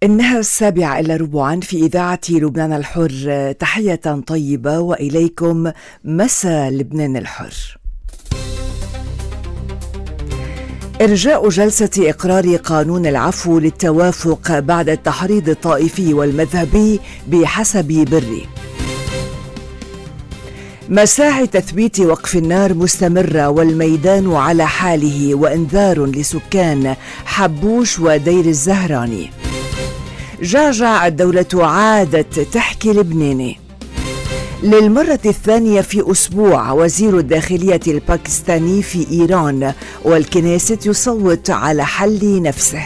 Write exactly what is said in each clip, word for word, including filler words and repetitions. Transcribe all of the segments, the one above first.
إنها السابعة إلا ربعا في إذاعة لبنان الحر. تحية طيبة وإليكم مساء لبنان الحر. إرجاء جلسة إقرار قانون العفو للتوافق بعد التحريض الطائفي والمذهبي بحسب بري. مساعي تثبيت وقف النار مستمرة والميدان على حاله، وإنذار لسكان حبوش ودير الزهراني. جعجع الدولة عادت تحكي لبناني. للمرة الثانية في أسبوع وزير الداخلية الباكستاني في إيران، والكنيسة يصوت على حل نفسه.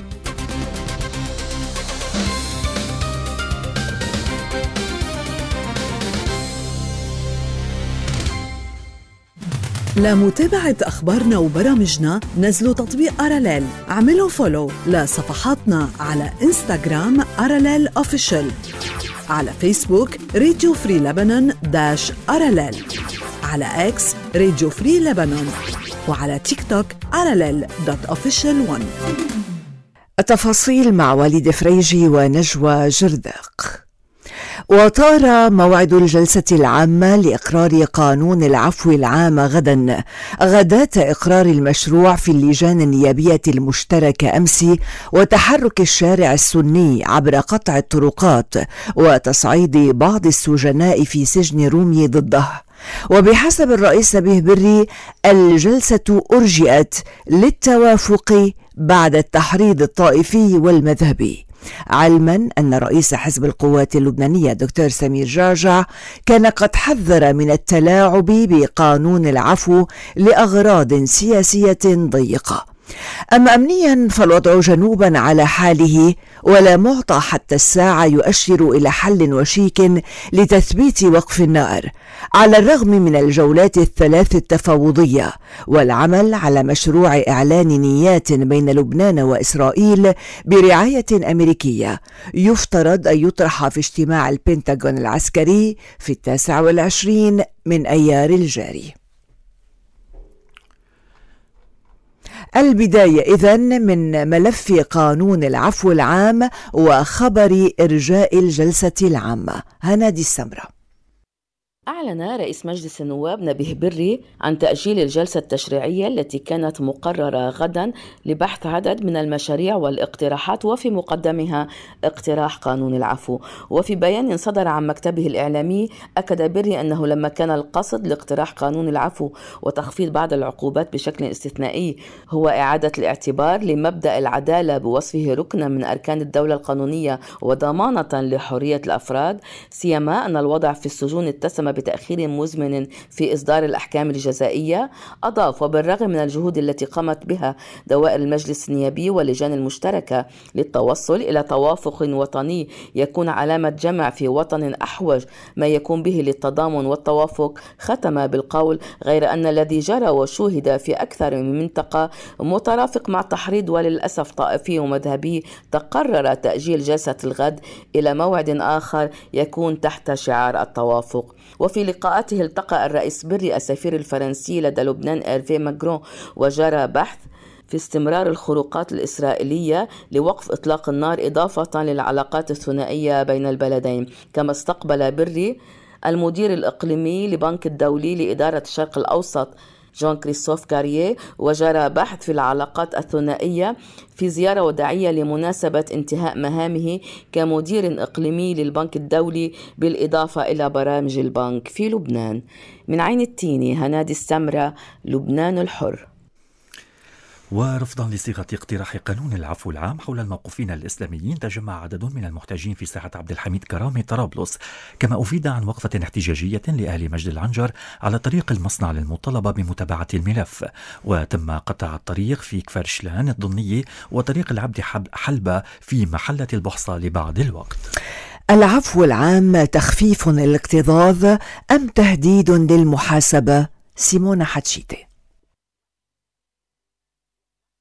لمتابعة أخبارنا وبرامجنا نزلوا تطبيق أراليل. اعملوا فولو لصفحاتنا على إنستغرام أراليل أوفيشال، على فيسبوك راديو فري لبنان داش أراليل، على إكس راديو فري لبنان، وعلى تيك توك أراليل دوت أوفيشال ون. التفاصيل مع وليد فريجي ونجوى جرداق. وطار موعد الجلسة العامة لإقرار قانون العفو العام غدا، غداة إقرار المشروع في اللجان النيابية المشتركة أمس، وتحرك الشارع السني عبر قطع الطرقات وتصعيد بعض السجناء في سجن رومي ضده. وبحسب الرئيس نبيه بري الجلسة أرجئت للتوافق بعد التحريض الطائفي والمذهبي، علما أن رئيس حزب القوات اللبنانية دكتور سمير جعجع كان قد حذر من التلاعب بقانون العفو لأغراض سياسية ضيقة. أما أمنيا فالوضع جنوبا على حاله، ولا معطى حتى الساعة يؤشر إلى حل وشيك لتثبيت وقف النار، على الرغم من الجولات الثلاث التفاوضية والعمل على مشروع إعلان نيات بين لبنان وإسرائيل برعاية أمريكية يفترض أن يطرح في اجتماع البنتاغون العسكري في التاسع والعشرين من أيار الجاري. البداية إذن من ملف قانون العفو العام وخبر إرجاء الجلسة العامة. هنادي السمرة. أعلن رئيس مجلس النواب نبيه بري عن تأجيل الجلسة التشريعية التي كانت مقررة غدا لبحث عدد من المشاريع والاقتراحات، وفي مقدمها اقتراح قانون العفو. وفي بيان صدر عن مكتبه الإعلامي أكد بري أنه لما كان القصد لاقتراح قانون العفو وتخفيض بعض العقوبات بشكل استثنائي هو إعادة الاعتبار لمبدأ العدالة بوصفه ركنا من أركان الدولة القانونية وضمانة لحرية الأفراد، سيما أن الوضع في السجون اتسم بتأخير مزمن في إصدار الأحكام الجزائية. أضاف: وبالرغم من الجهود التي قامت بها دوائر المجلس النيابي واللجان المشتركة للتوصل إلى توافق وطني يكون علامة جمع في وطن أحوج ما يكون به للتضامن والتوافق، ختم بالقول: غير أن الذي جرى وشوهد في أكثر من منطقة مترافق مع تحريض وللأسف طائفي ومذهبي، تقرر تأجيل جلسة الغد إلى موعد آخر يكون تحت شعار التوافق. وفي لقاءاته التقى الرئيس بري السفير الفرنسي لدى لبنان إيرفي ماكرون، وجرى بحث في استمرار الخروقات الإسرائيلية لوقف إطلاق النار إضافة للعلاقات الثنائية بين البلدين. كما استقبل بري المدير الإقليمي لبنك الدولي لإدارة الشرق الأوسط جون كريستوف كارييه، وجرى بحث في العلاقات الثنائية في زيارة وداعية لمناسبة انتهاء مهامه كمدير إقليمي للبنك الدولي، بالإضافة إلى برامج البنك في لبنان. من عين التيني، هنادي السمرة، لبنان الحر. ورفضا لصيغة اقتراح قانون العفو العام حول الموقوفين الإسلاميين، تجمع عدد من المحتجين في ساحة عبد الحميد كرامي طرابلس، كما أفيد عن وقفة احتجاجية لأهل مجد العنجر على طريق المصنع للمطالبة بمتابعة الملف. وتم قطع الطريق في كفر شلان الضمنية وطريق العبد حلبة في محلة البحصة لبعض الوقت. العفو العام تخفيف الاكتظاظ أم تهديد للمحاسبة؟ سيمونا حتشيتي.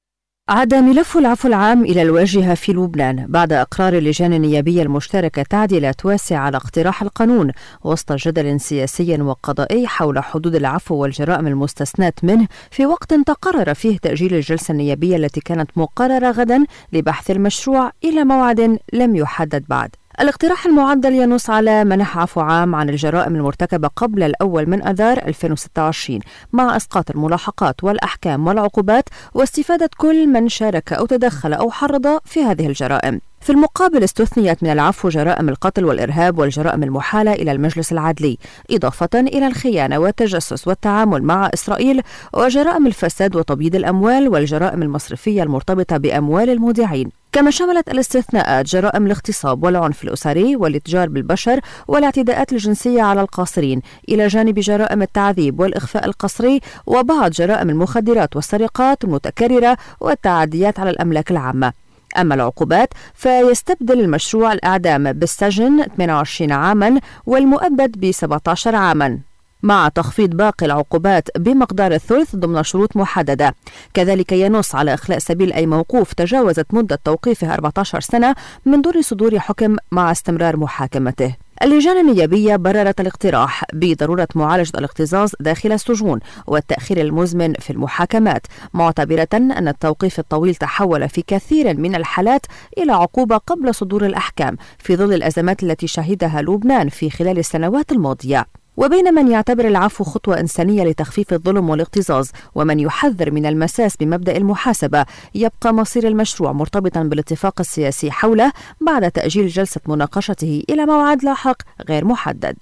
عاد ملف العفو العام إلى الواجهة في لبنان بعد إقرار اللجان النيابية المشتركة تعديلات واسعة على اقتراح القانون وسط جدل سياسي وقضائي حول حدود العفو والجرائم المستثناة منه، في وقت تقرر فيه تأجيل الجلسة النيابية التي كانت مقررة غدا لبحث المشروع إلى موعد لم يحدد بعد. الاقتراح المعدل ينص على منح عفو عام عن الجرائم المرتكبة قبل الأول من أذار ألفين وستة وعشرين مع إسقاط الملاحقات والأحكام والعقوبات واستفادة كل من شارك أو تدخل أو حرض في هذه الجرائم. في المقابل استثنيت من العفو جرائم القتل والإرهاب والجرائم المحالة إلى المجلس العدلي، إضافة إلى الخيانة والتجسس والتعامل مع إسرائيل وجرائم الفساد وتبييض الأموال والجرائم المصرفية المرتبطة بأموال المودعين. كما شملت الاستثناءات جرائم الاغتصاب والعنف الأسري والاتجار بالبشر والاعتداءات الجنسية على القاصرين، إلى جانب جرائم التعذيب والإخفاء القسري وبعض جرائم المخدرات والسرقات المتكررة والتعديات على الأملاك العامة. أما العقوبات فيستبدل المشروع الإعدام بالسجن ثمانية وعشرين عاما والمؤبد ب سبعة عشر عاما، مع تخفيض باقي العقوبات بمقدار الثلث ضمن شروط محددة. كذلك ينص على إخلاء سبيل أي موقوف تجاوزت مدة توقيفه أربعة عشر سنة من دون صدور حكم مع استمرار محاكمته. اللجان النيابية بررت الاقتراح بضرورة معالجة الاكتظاظ داخل السجون والتأخير المزمن في المحاكمات، معتبرة أن التوقيف الطويل تحول في كثير من الحالات إلى عقوبة قبل صدور الأحكام في ظل الأزمات التي شهدها لبنان في خلال السنوات الماضية. وبين من يعتبر العفو خطوة إنسانية لتخفيف الظلم والاكتظاظ ومن يحذر من المساس بمبدأ المحاسبة، يبقى مصير المشروع مرتبطا بالاتفاق السياسي حوله بعد تأجيل جلسة مناقشته إلى موعد لاحق غير محدد.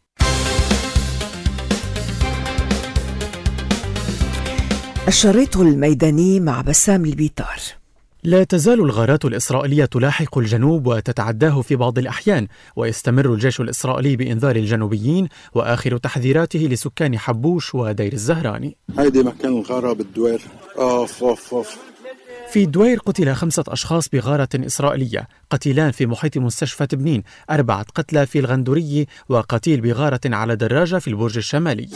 الشريط الميداني مع بسام البيطار. لا تزال الغارات الإسرائيلية تلاحق الجنوب وتتعداه في بعض الأحيان، ويستمر الجيش الإسرائيلي بإنذار الجنوبيين وآخر تحذيراته لسكان حبوش ودير الزهراني. هيدي مكان الغارة بالدوير. أوف أوف أوف. في الدوير قتل خمسة أشخاص بغارة إسرائيلية، قتيلان في محيط مستشفى تبنين، أربعة قتلى في الغندوري وقتيل بغارة على دراجة في البرج الشمالي.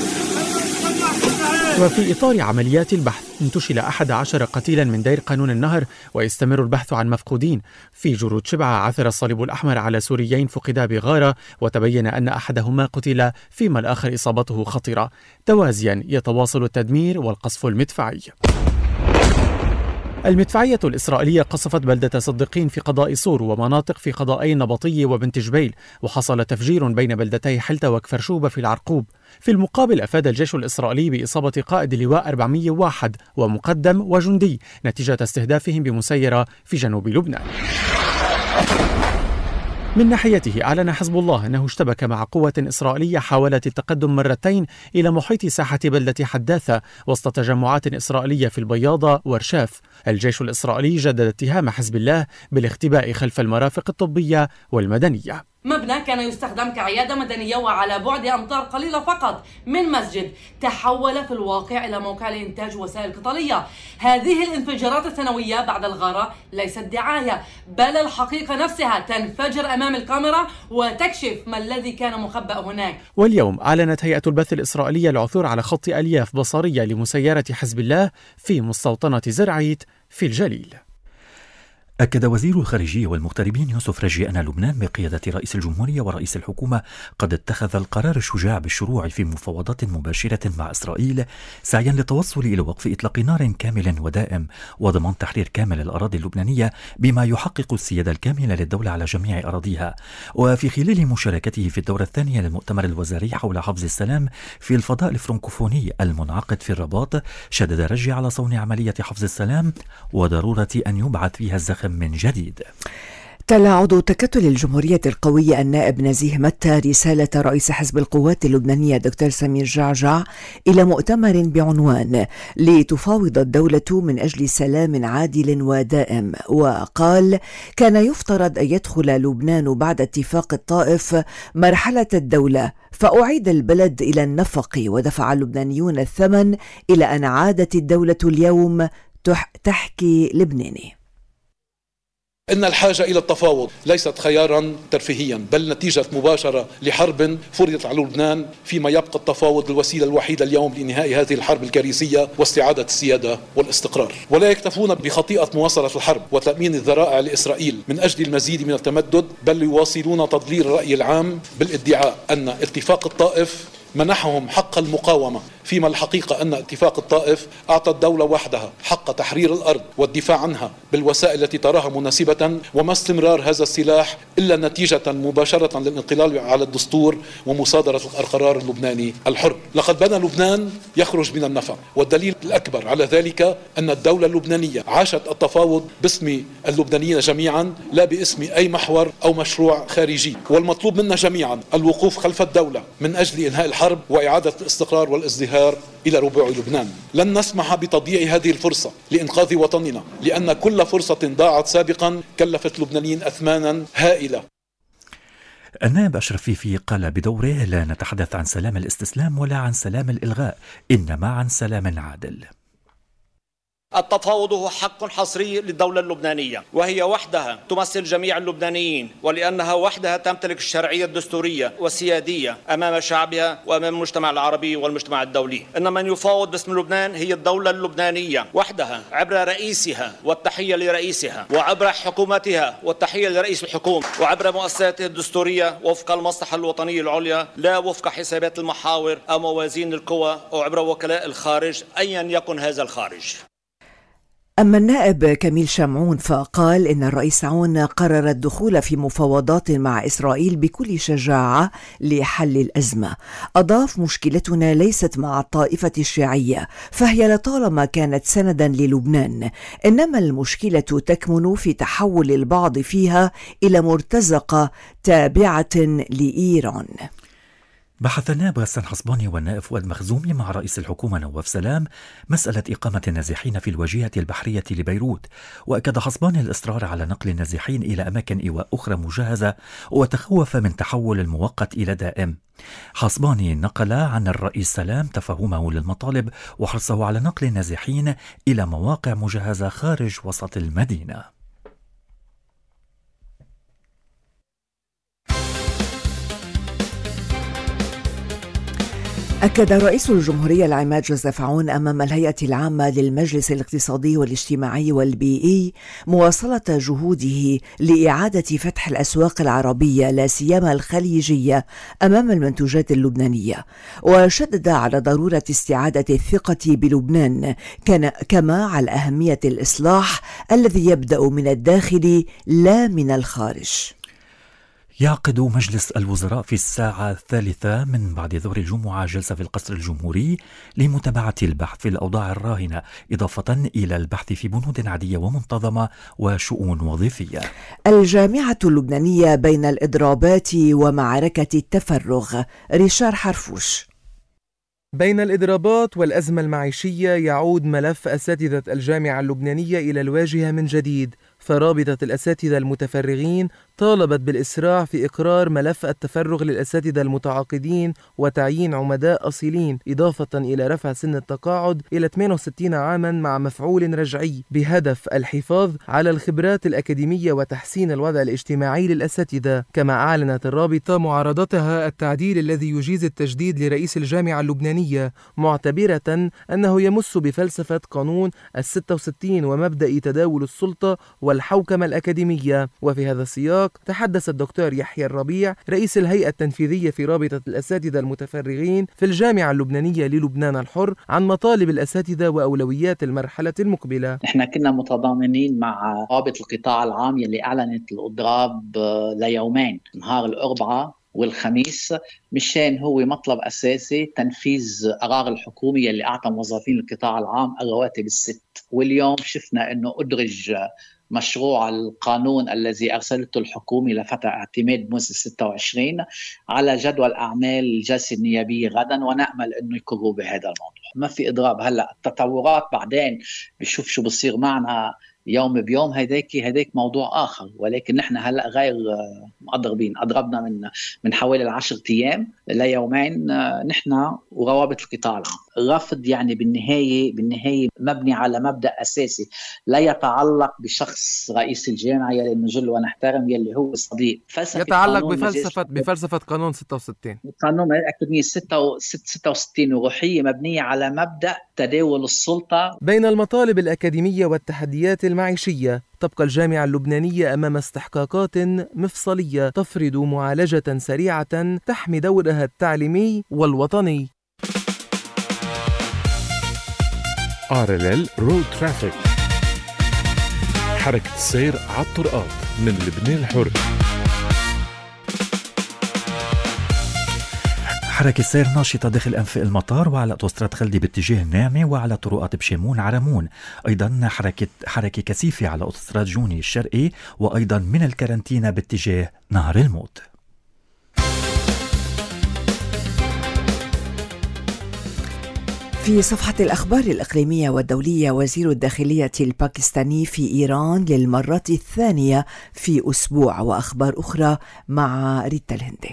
وفي إطار عمليات البحث انتشل أحد عشر قتيلا من دير قانون النهر، ويستمر البحث عن مفقودين. في جرود شبعة عثر الصليب الأحمر على سوريين فقدا بغارة، وتبين أن أحدهما قتل فيما الآخر إصابته خطرة. توازيا يتواصل التدمير والقصف المدفعي. المدفعية الإسرائيلية قصفت بلدة صدقين في قضاء صور ومناطق في قضائي النبطية وبنت جبيل، وحصل تفجير بين بلدتي حلتة وكفر شوبة في العرقوب. في المقابل أفاد الجيش الإسرائيلي بإصابة قائد لواء أربعمائة وواحد ومقدم وجندي نتيجة استهدافهم بمسيرة في جنوب لبنان. من ناحيته أعلن حزب الله أنه اشتبك مع قوة إسرائيلية حاولت التقدم مرتين إلى محيط ساحة بلدة حداثة وسط تجمعات إسرائيلية في البياضة ورشاف. الجيش الإسرائيلي جدد اتهام حزب الله بالاختباء خلف المرافق الطبية والمدنية. مبنى كان يستخدم كعيادة مدنية وعلى بعد أمتار قليلة فقط من مسجد تحول في الواقع إلى موقع لإنتاج وسائل قتالية. هذه الانفجارات السنوية بعد الغارة ليست دعاية، بل الحقيقة نفسها تنفجر أمام الكاميرا وتكشف ما الذي كان مخبأ هناك. واليوم أعلنت هيئة البث الإسرائيلية العثور على خط ألياف بصرية لمسيرة حزب الله في مستوطنة زرعيت في الجليل. أكد وزير الخارجية والمغتربين يوسف رجي أن لبنان بقيادة رئيس الجمهورية ورئيس الحكومة قد اتخذ القرار الشجاع بالشروع في مفاوضات مباشرة مع إسرائيل سعيا للتوصل إلى وقف إطلاق نار كامل ودائم وضمان تحرير كامل الأراضي اللبنانية بما يحقق السيادة الكاملة للدولة على جميع أراضيها. وفي خلال مشاركته في الدورة الثانية للمؤتمر الوزاري حول حفظ السلام في الفضاء الفرنكوفوني المنعقد في الرباط، شدد رجي على صون عملية حفظ السلام وضرورة أن يبعث فيها الزخم من جديد. تلا عضو تكتل الجمهورية القوية النائب نزيه متى رسالة رئيس حزب القوات اللبنانية دكتور سمير جعجع إلى مؤتمر بعنوان لتفاوض الدولة من أجل سلام عادل ودائم، وقال كان يفترض أن يدخل لبنان بعد اتفاق الطائف مرحلة الدولة، فأعيد البلد إلى النفق ودفع اللبنانيون الثمن إلى أن عادت الدولة اليوم تحكي لبناني. إن الحاجة إلى التفاوض ليست خيارا ترفيهيا، بل نتيجة مباشرة لحرب فرضت على لبنان، فيما يبقى التفاوض الوسيلة الوحيدة اليوم لإنهاء هذه الحرب الكارثية واستعادة السيادة والاستقرار. ولا يكتفون بخطيئة مواصلة الحرب وتأمين الذرائع لإسرائيل من أجل المزيد من التمدد، بل يواصلون تضليل الرأي العام بالادعاء أن اتفاق الطائف منحهم حق المقاومة، فيما الحقيقة أن اتفاق الطائف أعطى الدولة وحدها حق تحرير الأرض والدفاع عنها بالوسائل التي تراها مناسبة، وما استمرار هذا السلاح إلا نتيجة مباشرة للانقلاب على الدستور ومصادرة القرار اللبناني الحر. لقد بنى لبنان يخرج من النفق، والدليل الأكبر على ذلك أن الدولة اللبنانية عاشت التفاوض باسم اللبنانيين جميعا، لا باسم أي محور أو مشروع خارجي. والمطلوب منا جميعا الوقوف خلف الدولة من أجل إنهاء الحرب وإعادة الاستقرار والازدهار إلى ربوع لبنان. لن نسمح بتضييع هذه الفرصة لإنقاذ وطننا، لأن كل فرصة ضاعت سابقا كلفت اللبنانيين أثمانا هائلة. النائب أشرف فيفي قال بدوره: لا نتحدث عن سلام الاستسلام ولا عن سلام الإلغاء، إنما عن سلام عادل. التفاوض هو حق حصري للدولة اللبنانية، وهي وحدها تمثل جميع اللبنانيين، ولأنها وحدها تمتلك الشرعية الدستورية والسيادية أمام شعبها وأمام المجتمع العربي والمجتمع الدولي. إن من يفاوض باسم لبنان هي الدولة اللبنانية وحدها، عبر رئيسها والتحية لرئيسها، وعبر حكومتها والتحية لرئيس الحكومة، وعبر مؤسساتها الدستورية وفق المصلحة الوطنية العليا، لا وفق حسابات المحاور أو موازين القوى، أو عبر وكلاء الخارج أيا يكن هذا الخارج. أما النائب كميل شمعون فقال إن الرئيس عون قرر الدخول في مفاوضات مع إسرائيل بكل شجاعة لحل الأزمة. أضاف: مشكلتنا ليست مع الطائفة الشيعية، فهي لطالما كانت سندا للبنان، إنما المشكلة تكمن في تحول البعض فيها إلى مرتزقة تابعة لإيران. بحث النائب غسان حصباني والنائب فؤاد مخزومي مع رئيس الحكومة نواف سلام مسألة إقامة النازحين في الواجهة البحرية لبيروت، وأكد حصباني الإصرار على نقل النازحين إلى أماكن إيواء أخرى مجهزة، وتخوف من تحول المؤقت إلى دائم. حصباني نقل عن الرئيس سلام تفهمه للمطالب وحرصه على نقل النازحين إلى مواقع مجهزة خارج وسط المدينة. أكد رئيس الجمهورية العماد جوزيف عون أمام الهيئة العامة للمجلس الاقتصادي والاجتماعي والبيئي مواصلة جهوده لإعادة فتح الأسواق العربية لا سيما الخليجية أمام المنتوجات اللبنانية، وشدد على ضرورة استعادة الثقة بلبنان كما على أهمية الإصلاح الذي يبدأ من الداخل لا من الخارج. يعقد مجلس الوزراء في الساعة الثالثة من بعد ظهر الجمعة جلسة في القصر الجمهوري لمتابعة البحث في الأوضاع الراهنة، إضافة إلى البحث في بنود عادية ومنتظمة وشؤون وظيفية. الجامعة اللبنانية بين الإضرابات ومعركة التفرغ. ريشار حرفوش. بين الإضرابات والأزمة المعيشية يعود ملف أساتذة الجامعة اللبنانية إلى الواجهة من جديد، فرابطة الأساتذة المتفرغين طالبت بالإسراع في إقرار ملف التفرغ للأساتذة المتعاقدين وتعيين عمداء أصيلين، إضافة إلى رفع سن التقاعد إلى ثمانية وستين عاما مع مفعول رجعي، بهدف الحفاظ على الخبرات الأكاديمية وتحسين الوضع الاجتماعي للأساتذة. كما أعلنت الرابطة معارضتها التعديل الذي يجيز التجديد لرئيس الجامعة اللبنانية، معتبرة أنه يمس بفلسفة قانون الستة وستين ومبدأ تداول السلطة والحوكمة الأكاديمية. وفي هذا السياق تحدث الدكتور يحيى الربيع رئيس الهيئة التنفيذية في رابطة الأساتذة المتفرغين في الجامعة اللبنانية للبنان الحر عن مطالب الأساتذة وأولويات المرحلة المقبلة. نحن كنا متضامنين مع رابطة القطاع العام يلي أعلنت الإضراب ليومين، نهار الأربعاء والخميس، مشان هو مطلب أساسي تنفيذ قرار الحكومة يلي أعطى موظفين القطاع العام الرواتب الست. واليوم شفنا أنه أدرج مشروع القانون الذي أرسلته الحكومة لفتح اعتماد موسم ستة وعشرين على جدول أعمال الجلسة النيابية غدا، ونأمل أنه يقروا بهذا الموضوع. ما في إضراب هلأ، التطورات بعدين بشوف شو بصير معنا يوم بيوم، هداك هداك موضوع آخر. ولكن نحن هلأ غير مقدربين، أضربنا من من حوالي العشر أيام ليومين نحن وروابط القطاع العام. الرفض يعني بالنهاية بالنهاية مبني على مبدأ أساسي لا يتعلق بشخص رئيس الجامعة يلي نجل ونحترم يلي هو صديق. يتعلق بفلسفة بفلسفة قانون ستة وستين، قانون الأكاديمية ستة وستين وروحية مبنية على مبدأ تداول السلطة. بين المطالب الأكاديمية والتحديات المعيشية، تبقى الجامعة اللبنانية أمام استحقاقات مفصلية تفرض معالجة سريعة تحمي دورها التعليمي والوطني. آر إل إل رود ترافيك، حركة السير على الطرقات من لبنان الحر. حركة سير ناشطة داخل أنفاق المطار وعلى أوتوستراد خلدي باتجاه الناعمة وعلى طرقات بشمون عرمون. أيضا حركة حركة كثيفة على أوتوستراد جوني الشرقي، وأيضا من الكارنتينا باتجاه نهر الموت. في صفحة الأخبار الإقليمية والدولية، وزير الداخلية الباكستاني في إيران للمرة الثانية في أسبوع، وأخبار أخرى مع ريتا الهندي.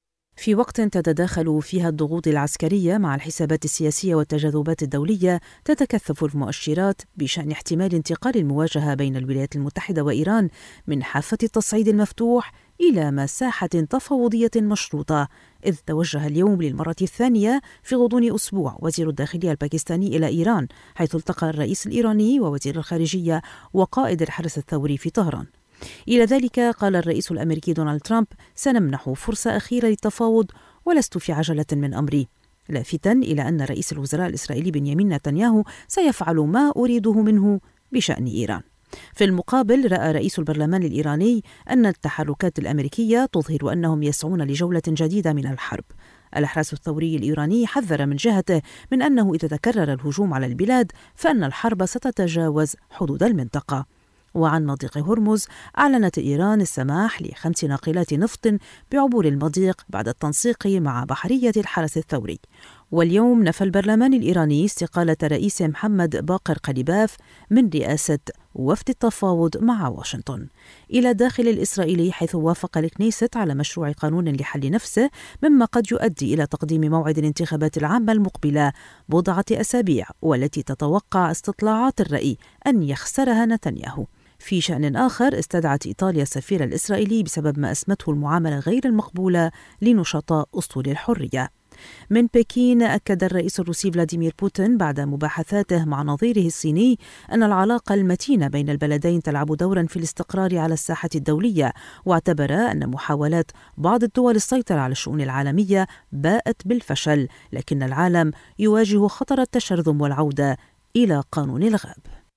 في وقت تتداخل فيها الضغوط العسكرية مع الحسابات السياسية والتجاذبات الدولية، تتكثف المؤشرات بشأن احتمال انتقال المواجهة بين الولايات المتحدة وإيران من حافة التصعيد المفتوح إلى مساحة تفاوضية مشروطة. إذ توجه اليوم للمرة الثانية في غضون أسبوع وزير الداخلية الباكستاني إلى إيران، حيث التقى الرئيس الإيراني ووزير الخارجية وقائد الحرس الثوري في طهران. إلى ذلك قال الرئيس الأمريكي دونالد ترامب: سنمنح فرصة أخيرة للتفاوض ولست في عجلة من أمري، لافتا إلى أن رئيس الوزراء الإسرائيلي بنيامين نتنياهو سيفعل ما أريده منه بشأن إيران. في المقابل، رأى رئيس البرلمان الإيراني أن التحركات الأمريكية تظهر أنهم يسعون لجولة جديدة من الحرب. الحرس الثوري الإيراني حذر من جهته من أنه إذا تكرر الهجوم على البلاد فإن الحرب ستتجاوز حدود المنطقة. وعن مضيق هرمز، أعلنت إيران السماح لخمس ناقلات نفط بعبور المضيق بعد التنسيق مع بحرية الحرس الثوري. واليوم نفى البرلمان الإيراني استقالة رئيس محمد باقر قليباف من رئاسة وفد التفاوض مع واشنطن. إلى داخل الإسرائيلي، حيث وافق الكنيست على مشروع قانون لحل نفسه، مما قد يؤدي إلى تقديم موعد الانتخابات العامة المقبلة بضعة أسابيع، والتي تتوقع استطلاعات الرأي أن يخسرها نتنياهو. في شأن آخر، استدعت إيطاليا السفير الإسرائيلي بسبب ما أسمته المعاملة غير المقبولة لنشطاء أسطول الحرية. من بكين، أكد الرئيس الروسي فلاديمير بوتين بعد مباحثاته مع نظيره الصيني أن العلاقة المتينة بين البلدين تلعب دورا في الاستقرار على الساحة الدولية، واعتبر أن محاولات بعض الدول السيطرة على الشؤون العالمية باءت بالفشل، لكن العالم يواجه خطر التشرذم والعودة إلى قانون الغاب.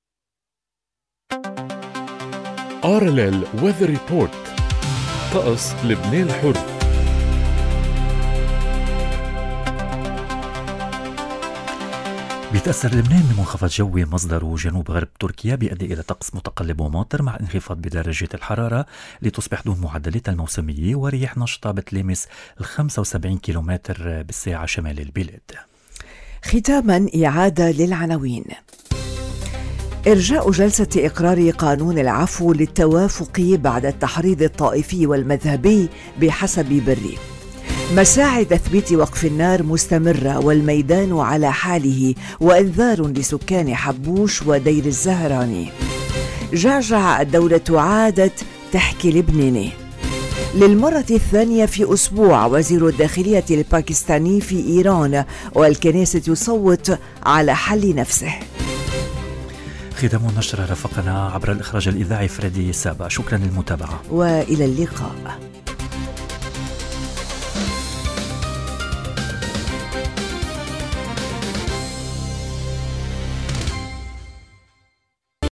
آر إل إل Weather Report، طقس لبنان الحر. بيتأثر لبنان بمنخفض جوي مصدره جنوب غرب تركيا، بيؤدي إلى طقس متقلب وماطر مع انخفاض بدرجة الحرارة لتصبح دون معدلات الموسمية، ورياح نشطة بتلامس ال خمسة وسبعين كيلومتر بالساعة شمال البلاد. ختاما إعادة للعناوين. إرجاء جلسة إقرار قانون العفو للتوافق بعد التحريض الطائفي والمذهبي بحسب بري. مساعي تثبيت وقف النار مستمرة والميدان على حاله، وإنذار لسكان حبوش ودير الزهراني. جعجع الدولة عادت تحكي لبناني. للمرة الثانية في أسبوع وزير الداخلية الباكستاني في إيران، والكنيسة يصوت على حل نفسه. ختام النشرة رافقنا عبر الإخراج الإذاعي فريدي سابا. شكرا للمتابعة وإلى اللقاء.